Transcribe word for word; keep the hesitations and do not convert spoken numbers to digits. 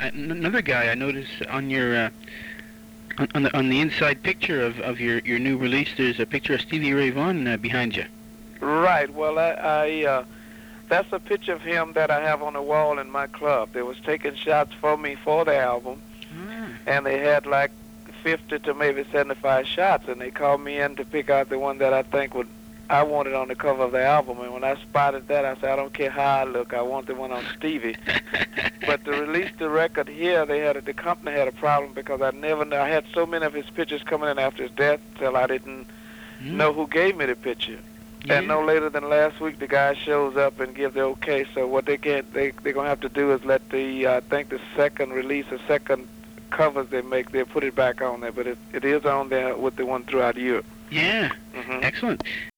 another guy I noticed on your uh, on, on the on the inside picture of, of your, your new release. There's a picture of Stevie Ray Vaughan uh, behind you. Right. Well, I, I uh, that's a picture of him that I have on the wall in my club. They was taking shots for me for the album, Ah. and they had like fifty to maybe seventy-five shots, and they called me in to pick out the one that I think would I wanted on the cover of the album. And when I spotted that, I said, I don't care how I look, I want the one on Stevie. But to release the record here, they had a, the company had a problem because I never knew. I had so many of his pictures coming in after his death till I didn't Mm. know who gave me the picture. Yeah. And no later than last week, the guy shows up and gives the okay. So what they can't, they they're gonna have to do is let the uh, I think the second release, the second covers they make, they put it back on there. But it it is on there with the one throughout Europe. Yeah. Mm-hmm. Excellent.